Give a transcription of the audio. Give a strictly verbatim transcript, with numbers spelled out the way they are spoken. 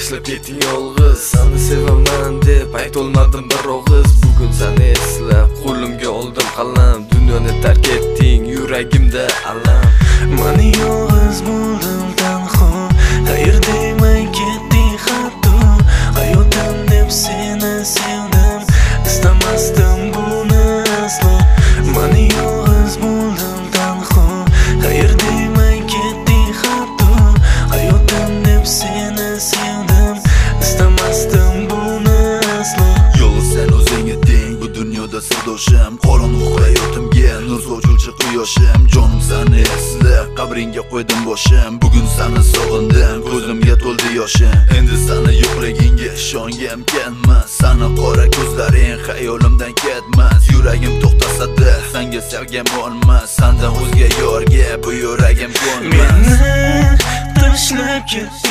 tashlab ketding yolg'iz. Seni sevaman deb aytolmadim bir og'iz. Bugun seni eslab qo'limga oldim qalam. Dunyoni tark etding, yuragimda alam. Mani yolg'iz bo'ldim tanho, xayr demay ketding hatto. Hayotim deb seni sevdim, istamasdim buni aslo. Mani yolg'iz bo'ldim tanho, xayr demay ketding hatto. Hayotim deb seni sevdim, istamasdim buni aslo. Yolg'iz sen o'zing eding bu dunyoda sirdoshim, qorong'u hayotimga nur sochuvchi quyoshim. Jonim seni eslab qabringga qo'ydim boshim. Bugun seni sog'indim, ko'zimga to'ldi yoshim. Endi seni yo'qligingga ishongim kelmas. Seni qora ko'zlaring xayolimdan ketmas. Yuragim to'xtasada senga sevgim bo'lmas. Sendan o'zga yorga bu yuragim ko'nmas. Meni tashlab ketding